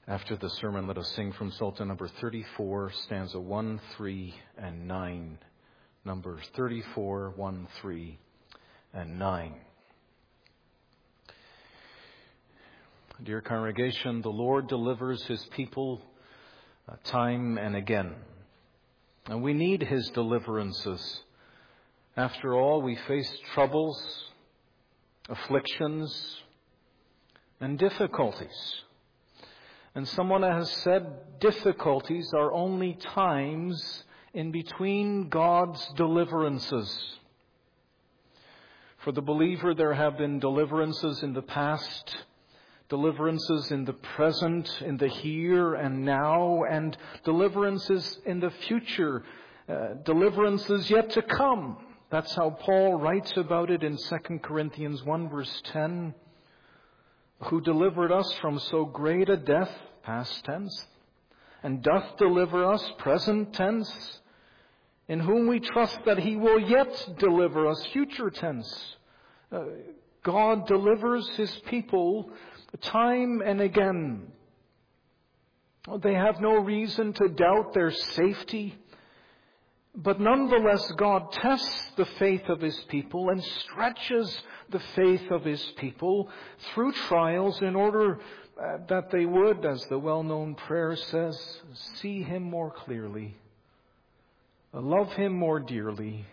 After the sermon, let us sing from Psalter number 34, stanza 1, 3, and 9. Numbers 34, 1, 3, and 9. Dear congregation, the Lord delivers His people time and again. And we need His deliverances. After all, we face troubles, afflictions, and difficulties. And someone has said difficulties are only times in between God's deliverances. For the believer, there have been deliverances in the past, deliverances in the present, in the here and now, and deliverances in the future, deliverances yet to come. That's how Paul writes about it in 2 Corinthians 1 verse 10. Who delivered us from so great a death, past tense, and doth deliver us, present tense, in whom we trust that He will yet deliver us, future tense. God delivers His people time and again. They have no reason to doubt their safety, but nonetheless God tests the faith of His people and stretches the faith of His people through trials in order that they would, as the well-known prayer says, see Him more clearly, love Him more dearly,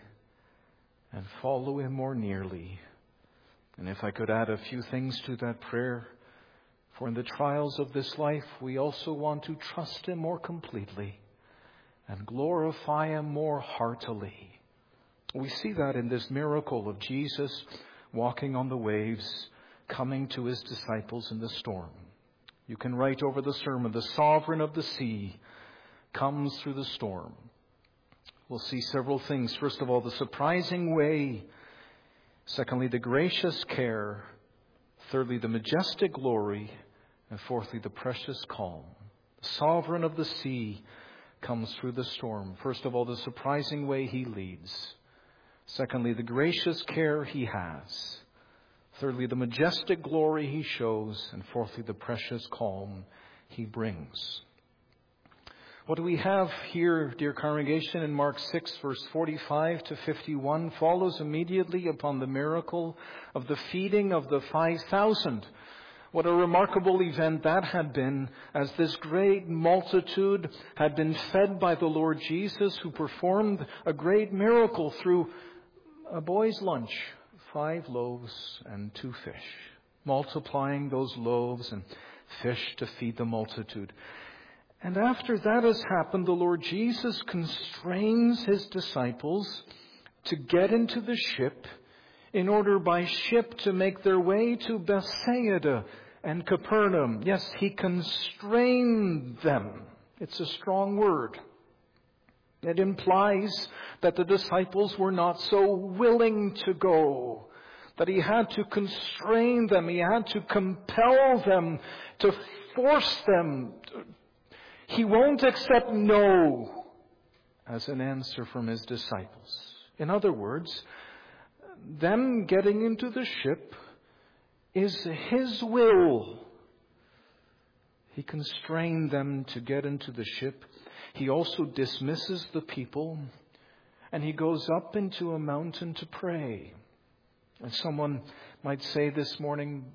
and follow Him more nearly. And if I could add a few things to that prayer, for in the trials of this life we also want to trust Him more completely and glorify Him more heartily. We see that in this miracle of Jesus walking on the waves, coming to His disciples in the storm. You can write over the sermon, the sovereign of the sea comes through the storm. We'll see several things. First of all, the surprising way. Secondly, the gracious care. Thirdly, the majestic glory. And fourthly, the precious calm. The sovereign of the sea comes through the storm. First of all, the surprising way He leads. Secondly, the gracious care He has. Thirdly, the majestic glory He shows. And fourthly, the precious calm He brings. What do we have here, dear congregation, in Mark 6, verse 45 to 51, follows immediately upon the miracle of the feeding of the 5,000. What a remarkable event that had been, as this great multitude had been fed by the Lord Jesus, who performed a great miracle through a boy's lunch, 5 loaves and 2 fish, multiplying those loaves and fish to feed the multitude. And after that has happened, the Lord Jesus constrains His disciples to get into the ship in order by ship to make their way to Bethsaida and Capernaum. Yes, He constrained them. It's a strong word. It implies that the disciples were not so willing to go, that He had to constrain them. He had to compel them, to force them. He won't accept no as an answer from His disciples. In other words, them getting into the ship is His will. He constrained them to get into the ship. He also dismisses the people, and He goes up into a mountain to pray. And someone might say this morning,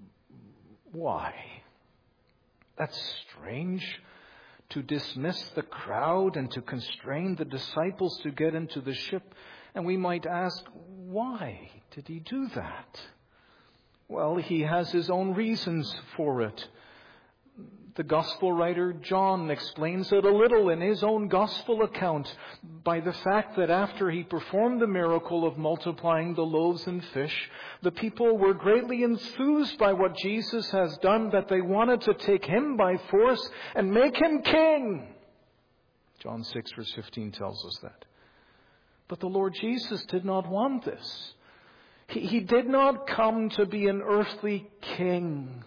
why? That's strange, to dismiss the crowd and to constrain the disciples to get into the ship. And we might ask, why did He do that? Well, He has His own reasons for it. The gospel writer John explains it a little in his own gospel account by the fact that after He performed the miracle of multiplying the loaves and fish, the people were greatly enthused by what Jesus has done, that they wanted to take Him by force and make Him king. John 6 verse 15 tells us that. But the Lord Jesus did not want this. He did not come to be an earthly king.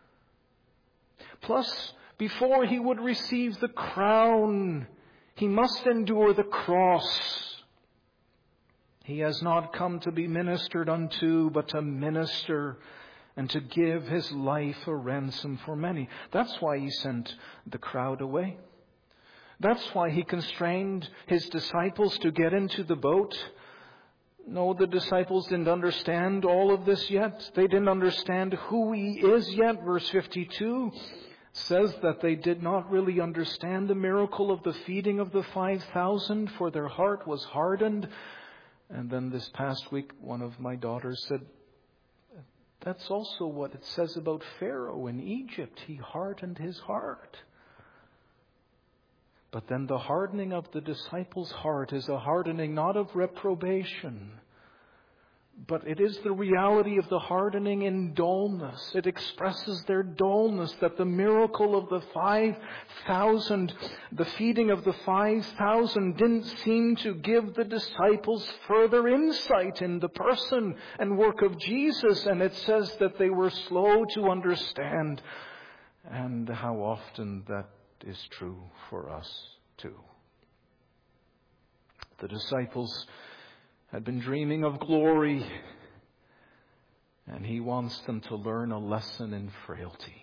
Plus, before He would receive the crown, He must endure the cross. He has not come to be ministered unto, but to minister and to give His life a ransom for many. That's why He sent the crowd away. That's why He constrained His disciples to get into the boat. No, the disciples didn't understand all of this yet. They didn't understand who He is yet. Verse 52 says that they did not really understand the miracle of the feeding of the 5,000, for their heart was hardened. And then this past week, one of my daughters said, that's also what it says about Pharaoh in Egypt. He hardened his heart. But then the hardening of the disciples' heart is a hardening not of reprobation, but it is the reality of the hardening in dullness. It expresses their dullness, that the miracle of the 5,000, the feeding of the 5,000, didn't seem to give the disciples further insight in the person and work of Jesus. And it says that they were slow to understand. And how often that is true for us too. The disciples had been dreaming of glory, and He wants them to learn a lesson in frailty.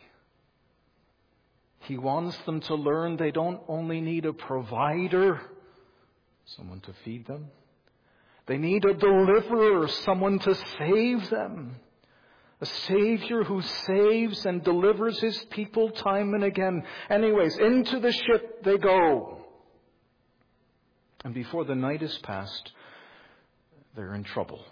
He wants them to learn they don't only need a provider, someone to feed them. They need a deliverer, someone to save them. A Savior who saves and delivers His people time and again. Anyways, into the ship they go. And before the night is past, they're in trouble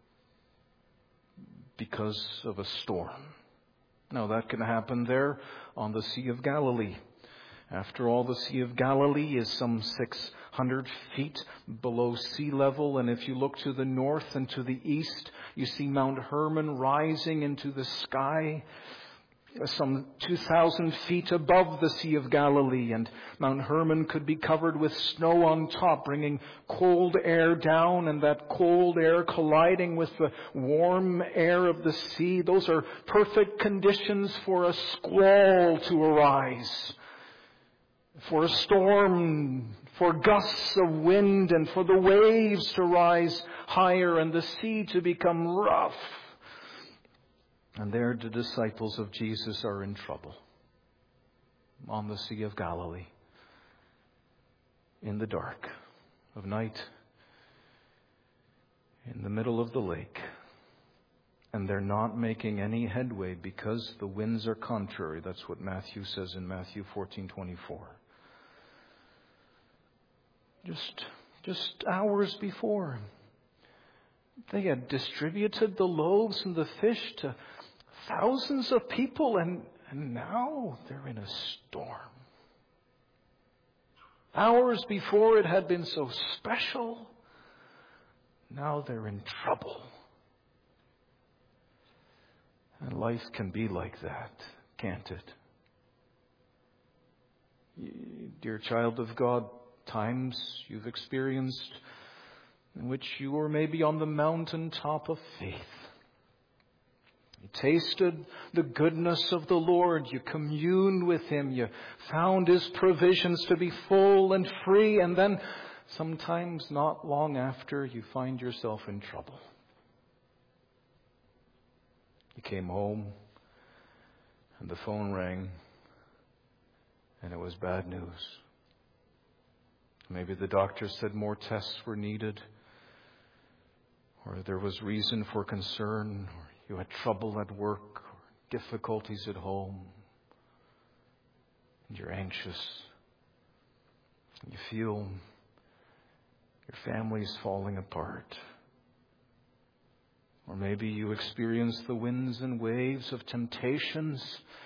because of a storm. Now that can happen there on the Sea of Galilee. After all, the Sea of Galilee is some 600 feet below sea level. And if you look to the north and to the east, you see Mount Hermon rising into the sky, some 2,000 feet above the Sea of Galilee. And Mount Hermon could be covered with snow on top, bringing cold air down, and that cold air colliding with the warm air of the sea. Those are perfect conditions for a squall to arise, for a storm, for gusts of wind, and for the waves to rise higher and the sea to become rough. And there the disciples of Jesus are in trouble on the Sea of Galilee, in the dark of night, in the middle of the lake. And they're not making any headway because the winds are contrary. That's what Matthew says in Matthew 14:24. Just hours before, they had distributed the loaves and the fish to thousands of people, and now they're in a storm. Hours before it had been so special. Now they're in trouble. And life can be like that, can't it? Dear child of God, times you've experienced in which you were maybe on the mountaintop of faith. You tasted the goodness of the Lord. You communed with Him. You found His provisions to be full and free. And then sometimes not long after, you find yourself in trouble. You came home and the phone rang and it was bad news. Maybe the doctor said more tests were needed, or there was reason for concern, or you had trouble at work, or difficulties at home, and you're anxious. You feel your family's falling apart. Or maybe you experience the winds and waves of temptations,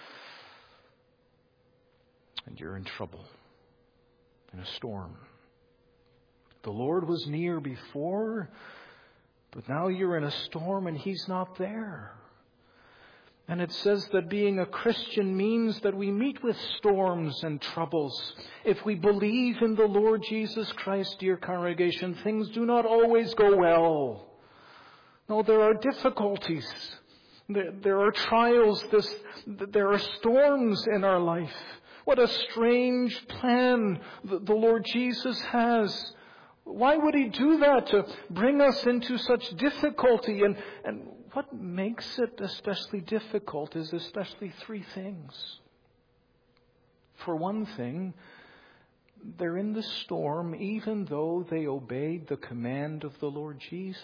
and you're in trouble, in a storm. The Lord was near before, but now you're in a storm and He's not there. And it says that being a Christian means that we meet with storms and troubles. If we believe in the Lord Jesus Christ, dear congregation, things do not always go well. No, there are difficulties. There are trials. There are storms in our life. What a strange plan the Lord Jesus has. Why would He do that? To bring us into such difficulty? And what makes it especially difficult is especially three things. For one thing, they're in the storm even though they obeyed the command of the Lord Jesus.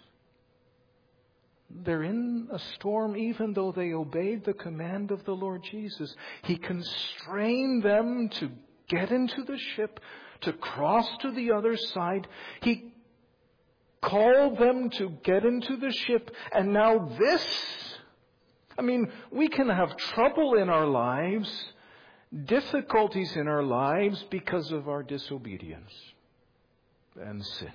They're in a storm even though they obeyed the command of the Lord Jesus. He constrained them to get into the ship, to cross to the other side. He called them to get into the ship, and now this. We can have trouble in our lives, difficulties in our lives because of our disobedience and sin.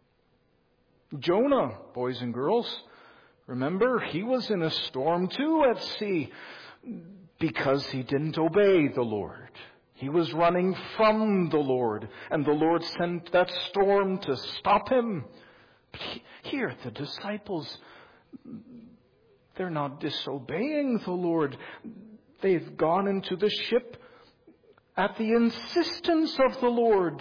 Jonah, boys and girls, remember, he was in a storm too at sea because he didn't obey the Lord. He was running from the Lord, and the Lord sent that storm to stop him. But here, the disciples, they're not disobeying the Lord. They've gone into the ship at the insistence of the Lord,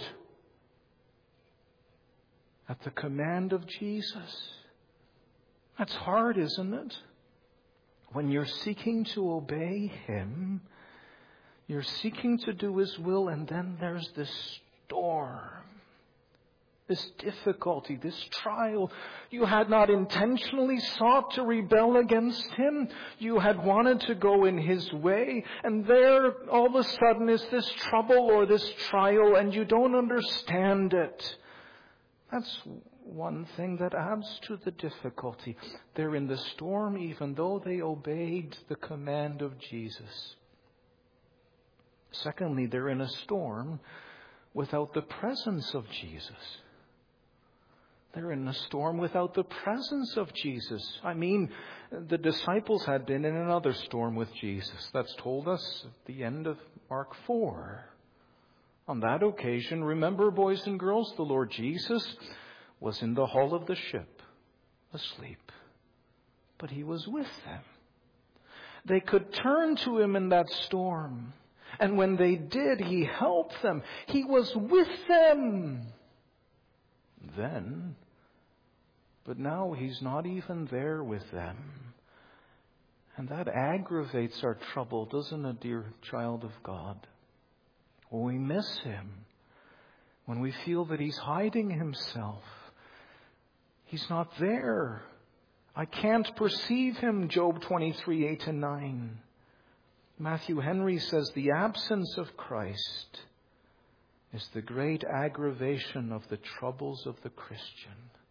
at the command of Jesus. That's hard, isn't it? When you're seeking to obey Him, you're seeking to do His will, and then there's this storm, this difficulty, this trial. You had not intentionally sought to rebel against Him. You had wanted to go in His way, and there all of a sudden is this trouble or this trial, and you don't understand it. That's one thing that adds to the difficulty. They're in the storm even though they obeyed the command of Jesus. Secondly, they're in a storm without the presence of Jesus. They're in a storm without the presence of Jesus. The disciples had been in another storm with Jesus. That's told us at the end of Mark 4. On that occasion, remember, boys and girls, the Lord Jesus was in the hull of the ship, asleep. But He was with them. They could turn to Him in that storm. And when they did, He helped them. He was with them. Then, but now He's not even there with them. And that aggravates our trouble, doesn't it, dear child of God? When we miss Him, when we feel that He's hiding Himself, He's not there. I can't perceive Him, Job 23, 8 and 9. Matthew Henry says the absence of Christ is the great aggravation of the troubles of the Christian.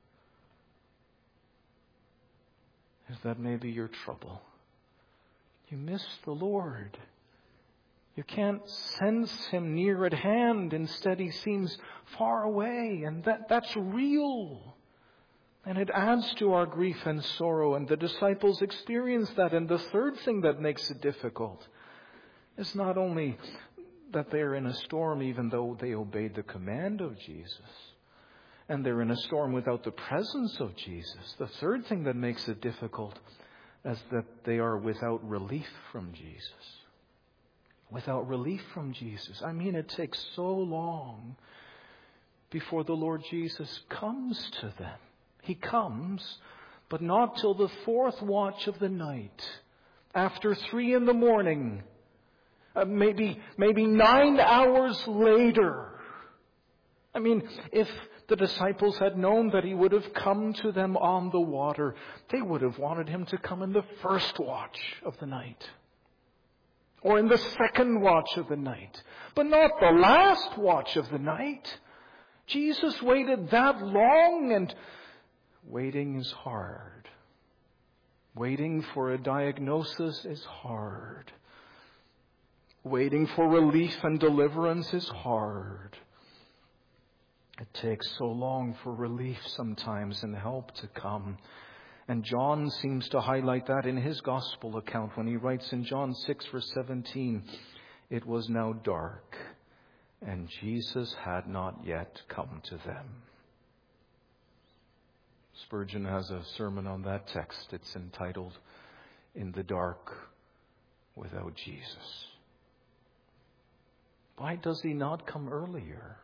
Is that maybe your trouble? You miss the Lord. You can't sense Him near at hand. Instead, He seems far away, and that's real. And it adds to our grief and sorrow, and the disciples experience that. And the third thing that makes it difficult is not only that they're in a storm even though they obeyed the command of Jesus, and they're in a storm without the presence of Jesus. The third thing that makes it difficult is that they are without relief from Jesus. Without relief from Jesus. It takes so long before the Lord Jesus comes to them. He comes, but not till the fourth watch of the night. After 3 a.m, maybe 9 hours later. If the disciples had known that He would have come to them on the water, they would have wanted Him to come in the first watch of the night. Or in the second watch of the night. But not the last watch of the night. Jesus waited that long, and waiting is hard. Waiting for a diagnosis is hard. Waiting for relief and deliverance is hard. It takes so long for relief sometimes and help to come. And John seems to highlight that in his gospel account when he writes in John 6, verse 17, "It was now dark, and Jesus had not yet come to them." Spurgeon has a sermon on that text. It's entitled, "In the Dark Without Jesus." Why does He not come earlier?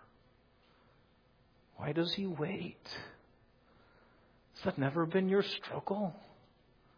Why does He wait? Has that never been your struggle?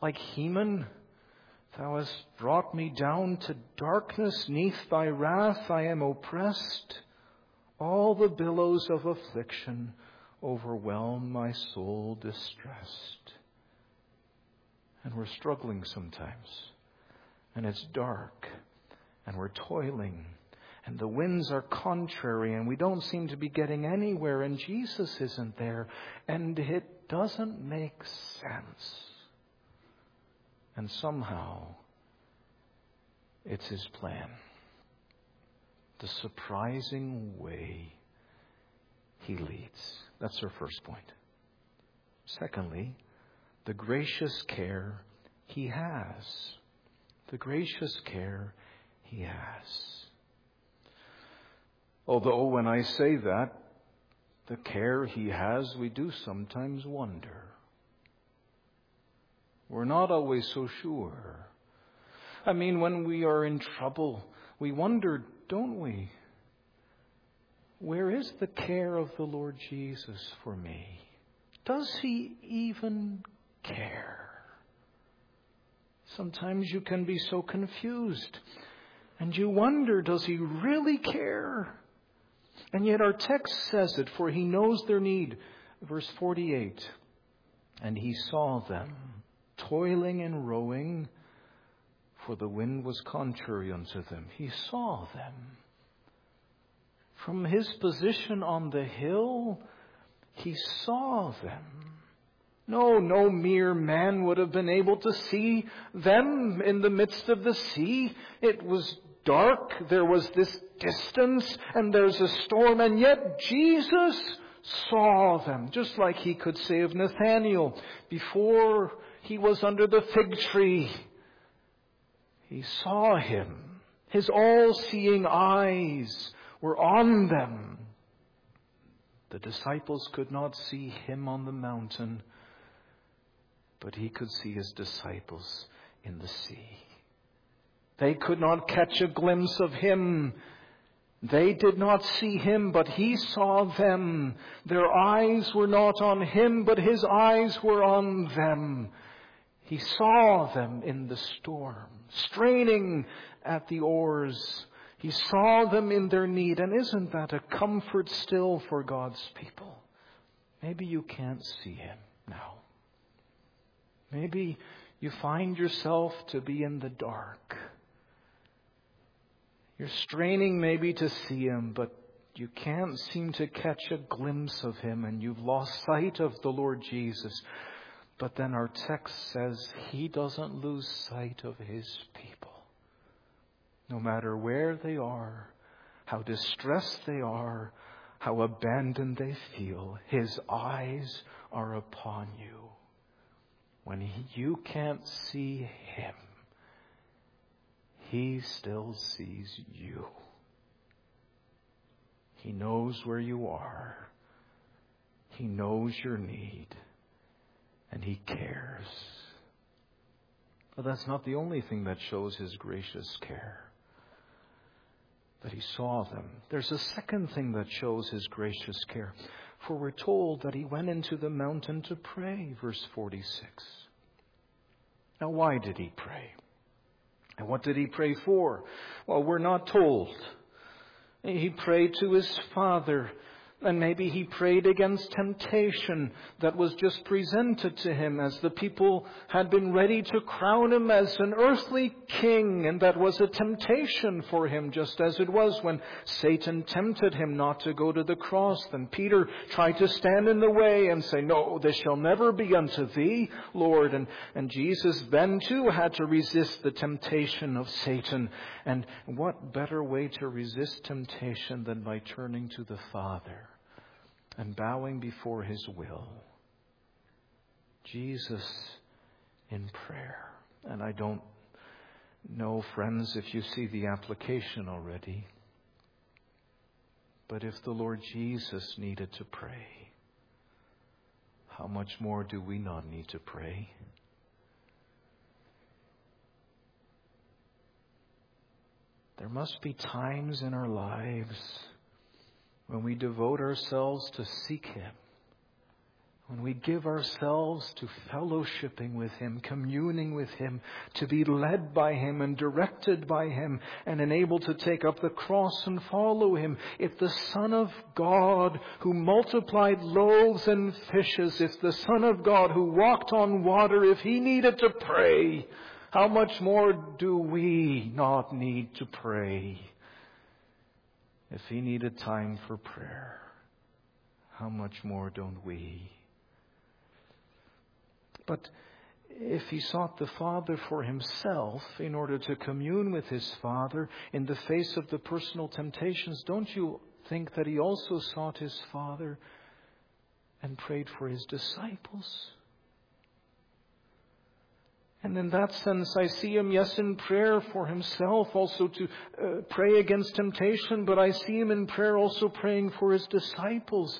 like Heman, thou hast brought me down to darkness. 'Neath thy wrath I am oppressed. All the billows of affliction overwhelm my soul distressed. And we're struggling sometimes. And it's dark. And we're toiling. And the winds are contrary. And we don't seem to be getting anywhere. And Jesus isn't there. And it doesn't make sense. And somehow, it's His plan. The surprising way He leads. That's our first point. Secondly, the gracious care He has. The gracious care He has. Although when I say that, the care He has, we do sometimes wonder. We're not always so sure. I mean, when we are in trouble, we wonder, don't we? Where is the care of the Lord Jesus for me? Does He even care? Sometimes you can be so confused. And you wonder, does He really care? And yet our text says it, for He knows their need. Verse 48. And He saw them, toiling and rowing, for the wind was contrary unto them. He saw them. From His position on the hill, He saw them. No mere man would have been able to see them in the midst of the sea. It was dark. There was this distance and there's a storm. And yet Jesus saw them. Just like He could say of Nathanael before he was under the fig tree. He saw him. His all-seeing eyes were on them. The disciples could not see Him on the mountain, but He could see His disciples in the sea. They could not catch a glimpse of Him. They did not see Him, but He saw them. Their eyes were not on Him, but His eyes were on them. He saw them in the storm, straining at the oars. He saw them in their need. And isn't that a comfort still for God's people? Maybe you can't see Him now. Maybe you find yourself to be in the dark. You're straining maybe to see Him, but you can't seem to catch a glimpse of Him, and you've lost sight of the Lord Jesus. But then our text says He doesn't lose sight of His people. No matter where they are, how distressed they are, how abandoned they feel, His eyes are upon you. When you can't see Him, He still sees you. He knows where you are. He knows your need. And He cares. But that's not the only thing that shows His gracious care. That He saw them. There's a second thing that shows His gracious care. For we're told that He went into the mountain to pray, verse 46. Now, why did He pray? And what did He pray for? Well, we're not told. He prayed to His Father. And maybe He prayed against temptation that was just presented to Him as the people had been ready to crown Him as an earthly king. And that was a temptation for Him, just as it was when Satan tempted Him not to go to the cross. Then Peter tried to stand in the way and say, "No, this shall never be unto Thee, Lord." And Jesus then too had to resist the temptation of Satan. And what better way to resist temptation than by turning to the Father and bowing before His will? Jesus in prayer. And I don't know, friends, if you see the application already. But if the Lord Jesus needed to pray, how much more do we not need to pray? There must be times in our lives when we devote ourselves to seek Him when we give ourselves to fellowshipping with Him, communing with Him, to be led by Him and directed by Him, and enabled to take up the cross and follow Him. If the Son of God who multiplied loaves and fishes, if the Son of God who walked on water, if He needed to pray, how much more do we not need to pray? If He needed time for prayer, how much more don't we? But if He sought the Father for Himself in order to commune with His Father in the face of the personal temptations, don't you think that He also sought His Father and prayed for His disciples? And in that sense, I see Him, yes, in prayer for Himself, also to pray against temptation, but I see Him in prayer also praying for His disciples.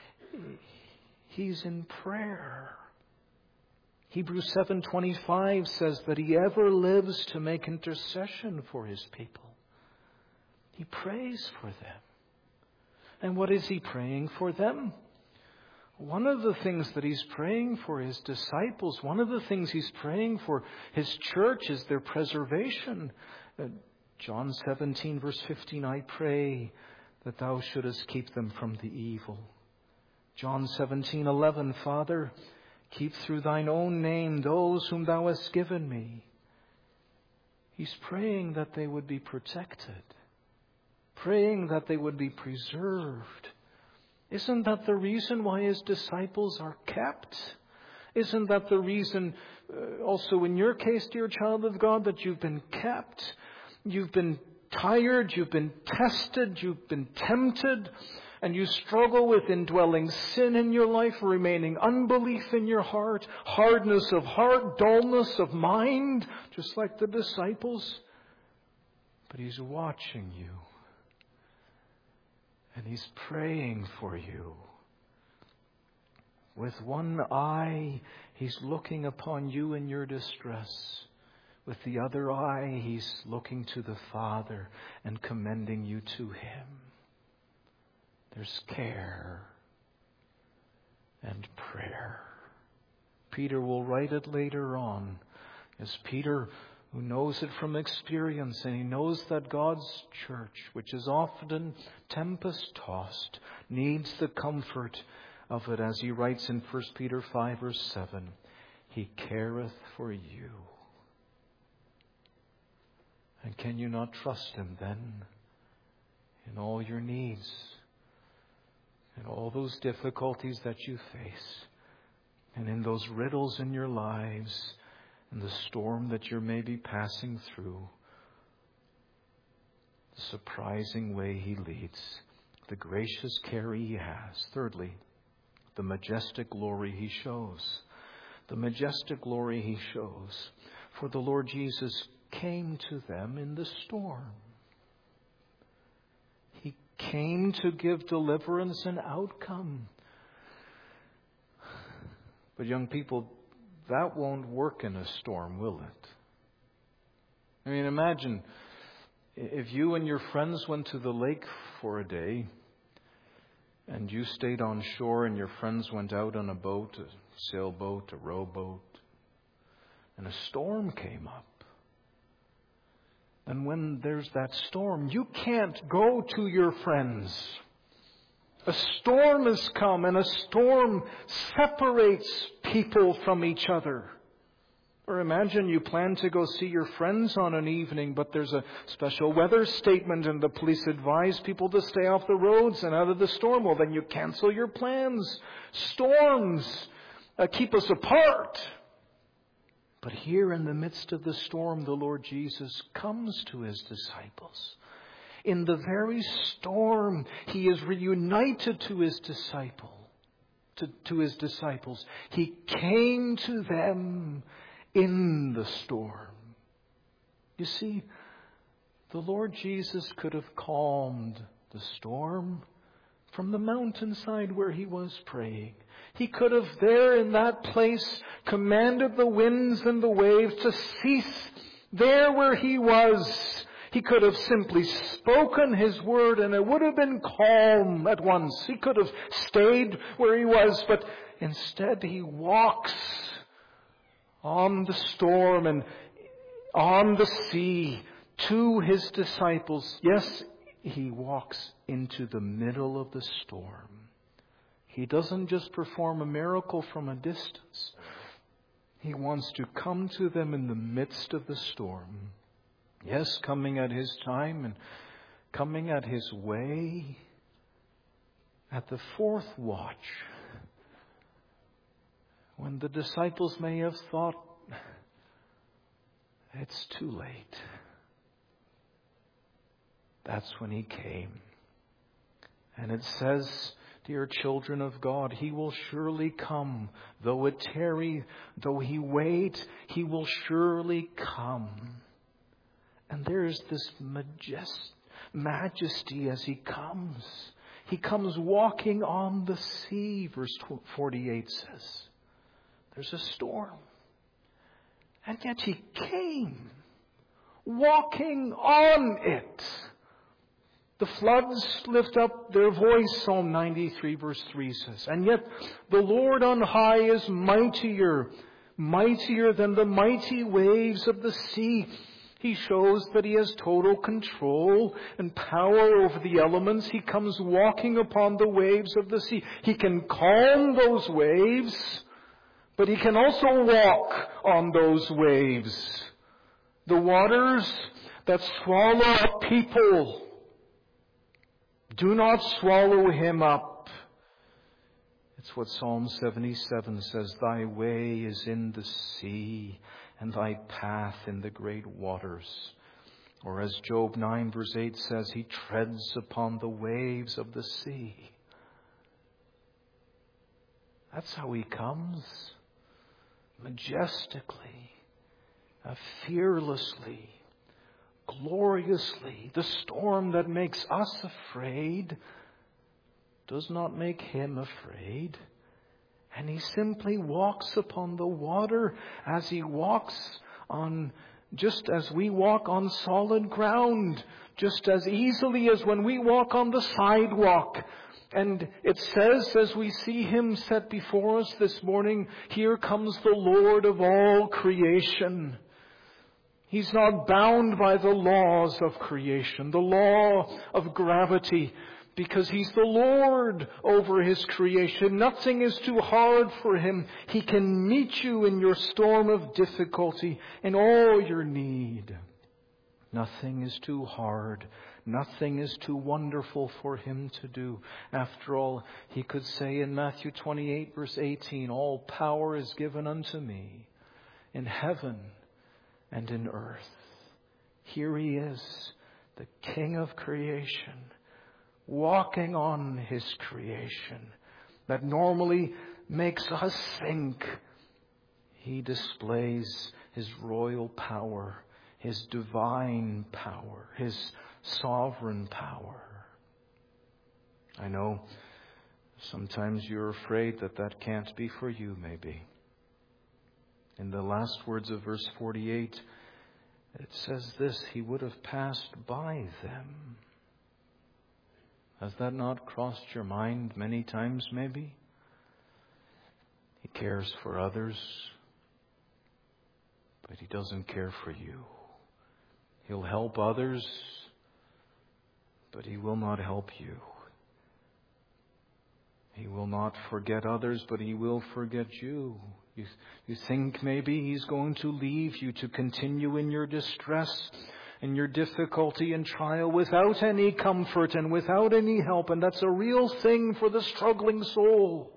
He's in prayer. Hebrews 7:25 says that He ever lives to make intercession for His people. He prays for them. And what is He praying for them? One of the things that He's praying for His disciples, one of the things He's praying for His church is their preservation. John 17 verse 15, I pray that Thou shouldest keep them from the evil. John 17:11, Father, keep through Thine own name those whom Thou hast given me. He's praying that they would be protected, praying that they would be preserved. Isn't that the reason why His disciples are kept? Isn't that the reason also in your case, dear child of God, that you've been kept? You've been tired, you've been tested, you've been tempted, and you struggle with indwelling sin in your life, remaining unbelief in your heart, hardness of heart, dullness of mind, just like the disciples. But He's watching you. And He's praying for you. With one eye, He's looking upon you in your distress. With the other eye, He's looking to the Father and commending you to Him. There's care and prayer. Peter will write it later on. As Peter, who knows it from experience, and he knows that God's church, which is often tempest-tossed, needs the comfort of it, as he writes in 1 Peter 5 verse 7, He careth for you. And can you not trust Him then in all your needs, in all those difficulties that you face, and in those riddles in your lives, and the storm that you may be passing through, the surprising way He leads, the gracious care He has. Thirdly, the majestic glory He shows. The majestic glory He shows. For the Lord Jesus came to them in the storm. He came to give deliverance and outcome. But young people, that won't work in a storm, will it? I mean, imagine if you and your friends went to the lake for a day and you stayed on shore and your friends went out on a boat, a sailboat, a rowboat, and a storm came up. And when there's that storm, you can't go to your friends. A storm has come, and a storm separates people from each other. Or imagine you plan to go see your friends on an evening, but there's a special weather statement and the police advise people to stay off the roads and out of the storm. Well, then you cancel your plans. Storms keep us apart. But here in the midst of the storm, the Lord Jesus comes to His disciples. In the very storm, He is reunited to His disciples. He came to them in the storm. You see, the Lord Jesus could have calmed the storm from the mountainside where He was praying. He could have there in that place commanded the winds and the waves to cease there where He was. He could have simply spoken His word and it would have been calm at once. He could have stayed where He was, but Instead, He walks on the storm and on the sea to His disciples. Yes, He walks into the middle of the storm. He doesn't just perform a miracle from a distance. He wants to come to them in the midst of the storm. Yes, coming at His time and coming at His way. At the fourth watch, when the disciples may have thought, it's too late. That's when He came. And it says, dear children of God, He will surely come. Though it tarry, though He wait, He will surely come. And there is this majesty as He comes. He comes walking on the sea, verse 48 says. There's a storm. And yet He came, walking on it. The floods lift up their voice, Psalm 93 verse 3 says. And yet the Lord on high is mightier than the mighty waves of the sea. He shows that He has total control and power over the elements. He comes walking upon the waves of the sea. He can calm those waves, but He can also walk on those waves. The waters that swallow up people do not swallow Him up. It's what Psalm 77 says, Thy way is in the sea, and Thy path in the great waters. Or as Job 9 verse 8 says, He treads upon the waves of the sea. That's how He comes. Majestically, fearlessly, gloriously. The storm that makes us afraid does not make Him afraid. And He simply walks upon the water as He walks on, just as we walk on solid ground, just as easily as when we walk on the sidewalk. And it says, as we see Him set before us this morning, here comes the Lord of all creation. He's not bound by the laws of creation, the law of gravity, because He's the Lord over His creation. Nothing is too hard for Him. He can meet you in your storm of difficulty and all your need. Nothing is too hard. Nothing is too wonderful for Him to do. After all, He could say in Matthew 28 verse 18, all power is given unto me in heaven and in earth. Here He is, the King of creation, walking on His creation that normally makes us think. He displays His royal power, His divine power, His sovereign power. I know sometimes you're afraid that can't be for you, maybe. In the last words of verse 48, it says this, He would have passed by them. Has that not crossed your mind many times, maybe? He cares for others, but He doesn't care for you. He'll help others, but He will not help you. He will not forget others, but He will forget you. You think maybe He's going to leave you to continue in your distress and your difficulty and trial without any comfort and without any help. And that's a real thing for the struggling soul.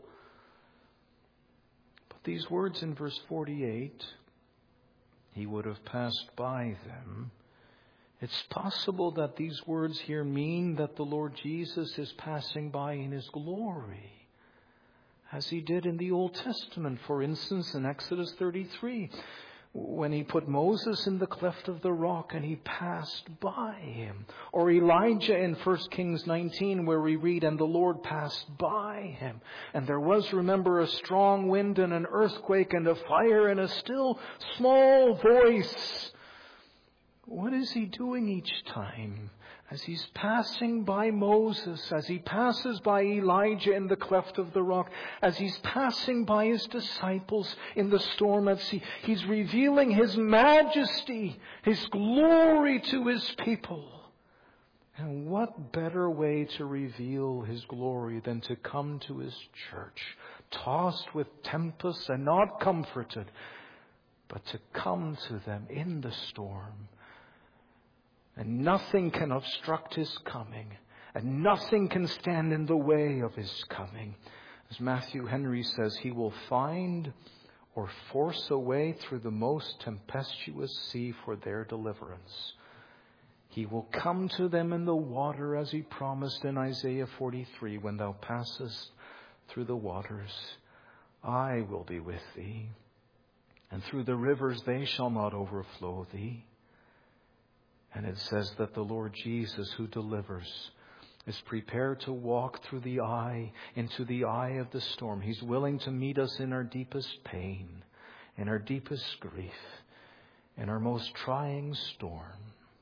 But these words in verse 48, He would have passed by them. It's possible that these words here mean that the Lord Jesus is passing by in His glory, as He did in the Old Testament, for instance, in Exodus 33, when He put Moses in the cleft of the rock and He passed by him. Or Elijah in 1 Kings 19, where we read, and the Lord passed by him. And there was, remember, a strong wind and an earthquake and a fire and a still small voice. What is He doing each time As He's passing by Moses, as He passes by Elijah in the cleft of the rock, as He's passing by His disciples in the storm at sea, He's revealing His majesty, His glory to His people. And what better way to reveal His glory than to come to His church, tossed with tempests and not comforted, but to come to them in the storm. And nothing can obstruct His coming. And nothing can stand in the way of His coming. As Matthew Henry says, He will find or force a way through the most tempestuous sea for their deliverance. He will come to them in the water as He promised in Isaiah 43, when thou passest through the waters, I will be with thee. And through the rivers they shall not overflow thee. And it says that the Lord Jesus, who delivers, is prepared to walk through the eye, into the eye of the storm. He's willing to meet us in our deepest pain, in our deepest grief, in our most trying storm.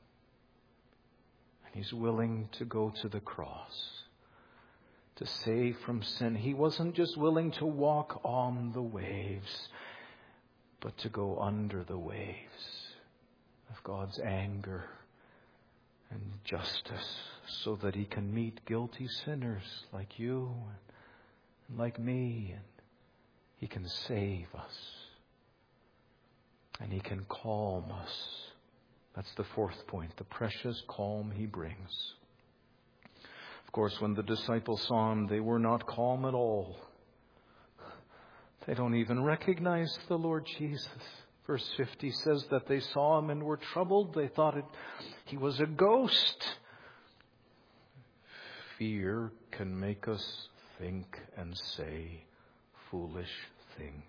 And He's willing to go to the cross, to save from sin. He wasn't just willing to walk on the waves, but to go under the waves of God's anger and justice, so that He can meet guilty sinners like you and like me, and He can save us, and He can calm us. That's the fourth point, the precious calm He brings. Of course, when the disciples saw Him, they were not calm at all. They don't even recognize the Lord Jesus. Verse 50 says that they saw Him and were troubled. They thought He was a ghost. Fear can make us think and say foolish things.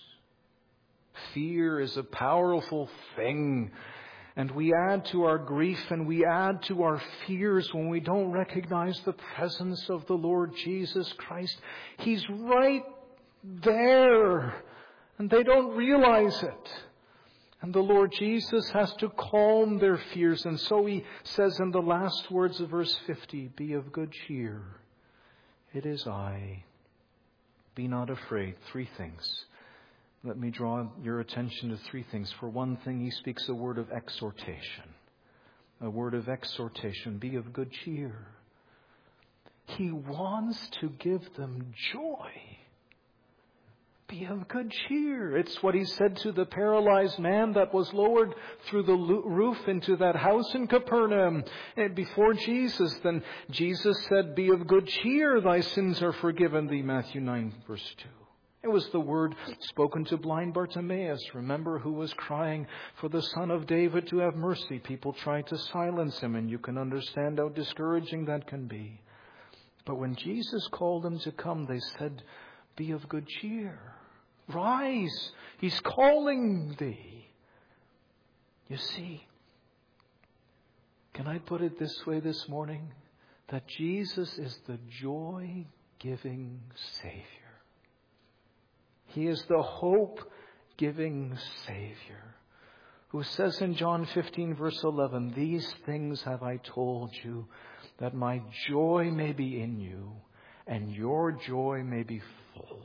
Fear is a powerful thing. And we add to our grief and we add to our fears when we don't recognize the presence of the Lord Jesus Christ. He's right there, and they don't realize it. And the Lord Jesus has to calm their fears. And so He says in the last words of verse 50, be of good cheer. It is I. Be not afraid. Three things. Let me draw your attention to three things. For one thing, He speaks a word of exhortation. A word of exhortation. Be of good cheer. He wants to give them joy. Be of good cheer. It's what He said to the paralyzed man that was lowered through the roof into that house in Capernaum before Jesus. Then Jesus said, be of good cheer, thy sins are forgiven thee. Matthew 9 verse 2. It was the word spoken to blind Bartimaeus. Remember, who was crying for the Son of David to have mercy. People tried to silence him, and you can understand how discouraging that can be. But when Jesus called them to come, they said, be of good cheer. Rise. He's calling thee. You see, can I put it this way this morning? That Jesus is the joy-giving Savior. He is the hope-giving Savior, who says in John 15 verse 11, these things have I told you, that my joy may be in you, and your joy may be full.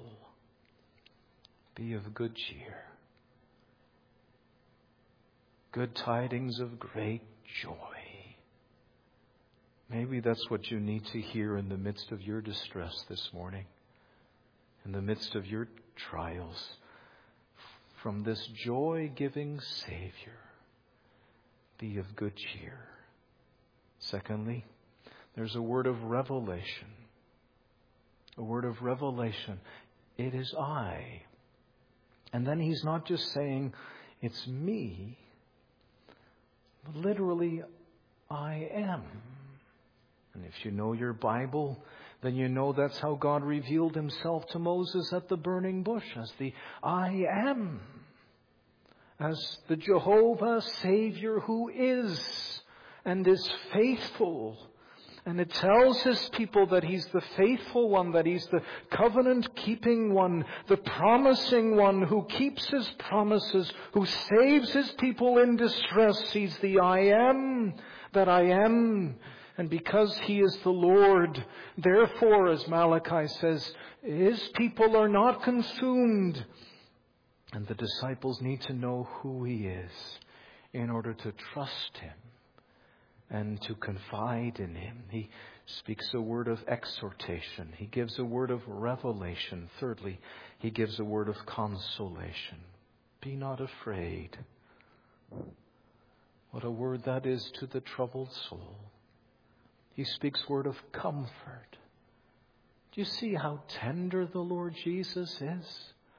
Be of good cheer. Good tidings of great joy. Maybe that's what you need to hear in the midst of your distress this morning, in the midst of your trials, from this joy-giving Savior. Be of good cheer. Secondly, there's a word of revelation. A word of revelation. It is I. And then He's not just saying, it's me, but literally, I am. And if you know your Bible, then you know that's how God revealed Himself to Moses at the burning bush, as the I am, as the Jehovah Savior who is and is faithful. And it tells His people that He's the faithful one, that He's the covenant-keeping one, the promising one who keeps His promises, who saves His people in distress. He's the I am that I am. And because He is the Lord, therefore, as Malachi says, His people are not consumed. And the disciples need to know who He is in order to trust Him and to confide in Him. He speaks a word of exhortation. He gives a word of revelation. Thirdly, He gives a word of consolation. Be not afraid. What a word that is to the troubled soul. He speaks word of comfort. Do you see how tender the Lord Jesus is?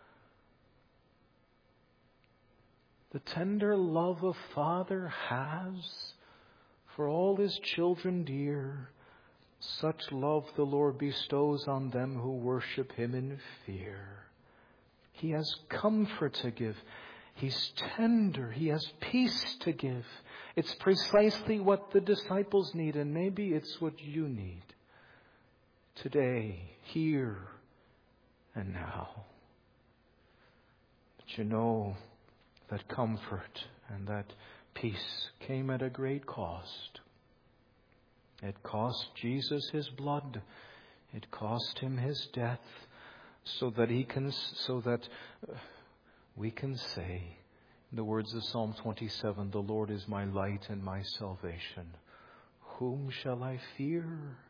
The tender love a Father has for all His children dear. Such love the Lord bestows on them who worship Him in fear. He has comfort to give. He's tender. He has peace to give. It's precisely what the disciples need, and maybe it's what you need today, here, and now. But you know that comfort and that peace came at a great cost. It cost Jesus His blood. It cost Him His death, so that we can say, in the words of Psalm 27, the Lord is my light and my salvation. Whom shall I fear?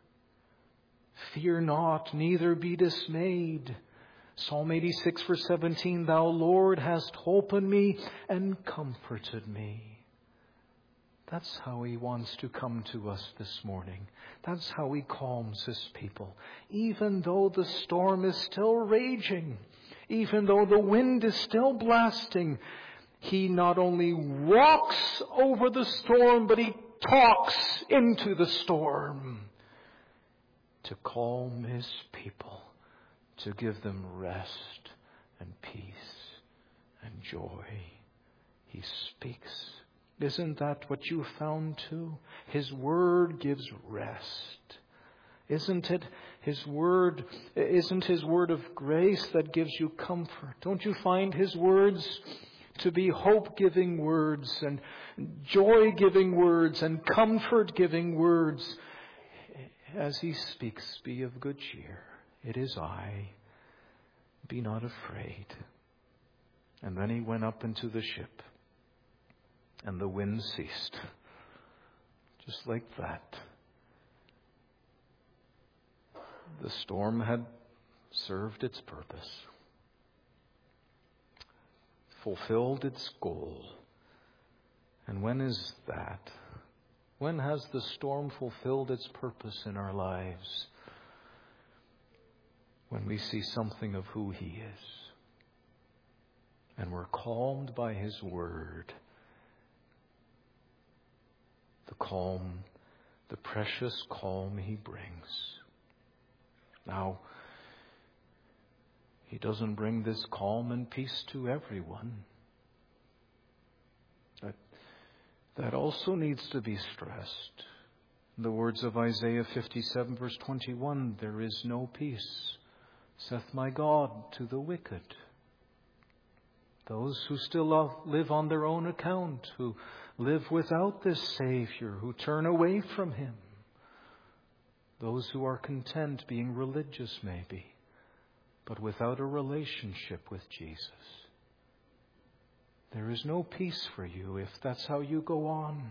Fear not, neither be dismayed. Psalm 86 verse 17, Thou, Lord, hast holpen me and comforted me. That's how He wants to come to us this morning. That's how He calms His people. Even though the storm is still raging, even though the wind is still blasting, He not only walks over the storm, but He talks into the storm to calm His people, to give them rest and peace and joy. He speaks. Isn't that what you found too? His Word gives rest. Isn't His Word of grace that gives you comfort? Don't you find His words to be hope-giving words and joy-giving words and comfort-giving words? As He speaks, be of good cheer. It is I. Be not afraid. And then He went up into the ship, and the wind ceased. Just like that. The storm had served its purpose, fulfilled its goal. And when is that? When has the storm fulfilled its purpose in our lives? When we see something of who He is, and we're calmed by His Word. The calm, the precious calm He brings. Now, He doesn't bring this calm and peace to everyone. That also needs to be stressed. In the words of Isaiah 57 verse 21, there is no peace, saith my God, to the wicked. Those who still live on their own account, who live without this Savior, who turn away from Him. Those who are content being religious maybe, but without a relationship with Jesus. There is no peace for you if that's how you go on.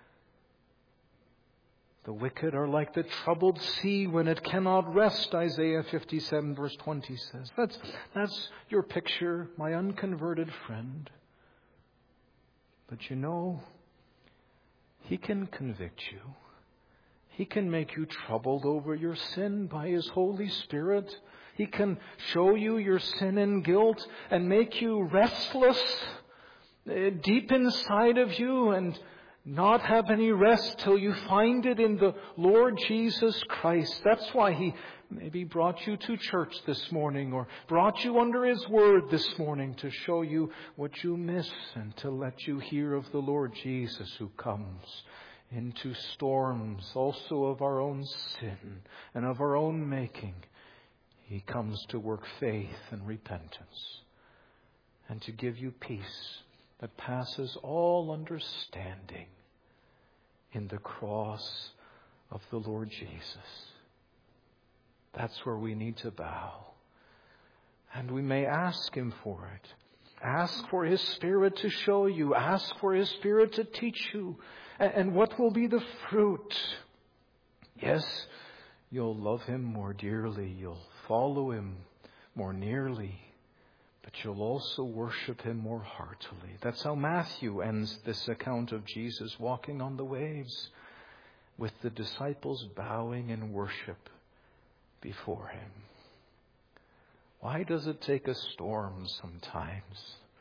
The wicked are like the troubled sea when it cannot rest, Isaiah 57 verse 20 says. That's your picture, my unconverted friend. But you know, He can convict you. He can make you troubled over your sin by His Holy Spirit. He can show you your sin and guilt and make you restless deep inside of you and not have any rest till you find it in the Lord Jesus Christ. That's why He maybe brought you to church this morning or brought you under His Word this morning to show you what you miss and to let you hear of the Lord Jesus who comes into storms also of our own sin and of our own making. He comes to work faith and repentance and to give you peace that passes all understanding in the cross of the Lord Jesus. That's where we need to bow. And we may ask Him for it. Ask for His Spirit to show you. Ask for His Spirit to teach you. And what will be the fruit? Yes, you'll love Him more dearly. You'll follow Him more nearly. But you'll also worship Him more heartily. That's how Matthew ends this account of Jesus walking on the waves, with the disciples bowing in worship before Him. Why does it take a storm sometimes?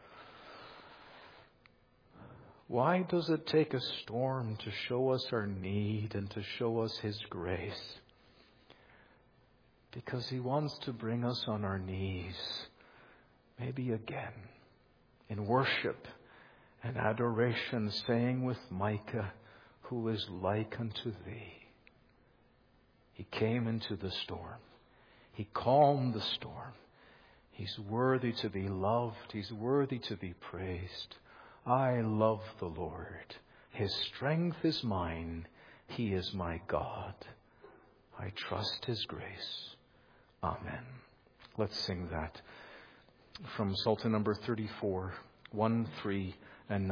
Why does it take a storm to show us our need and to show us His grace? Because He wants to bring us on our knees, maybe again, in worship and adoration, saying with Micah, "Who is like unto Thee?" He came into the storm. He calmed the storm. He's worthy to be loved. He's worthy to be praised. I love the Lord. His strength is mine. He is my God. I trust His grace. Amen. Let's sing that from Psalter number 34, 1, 3, and 9.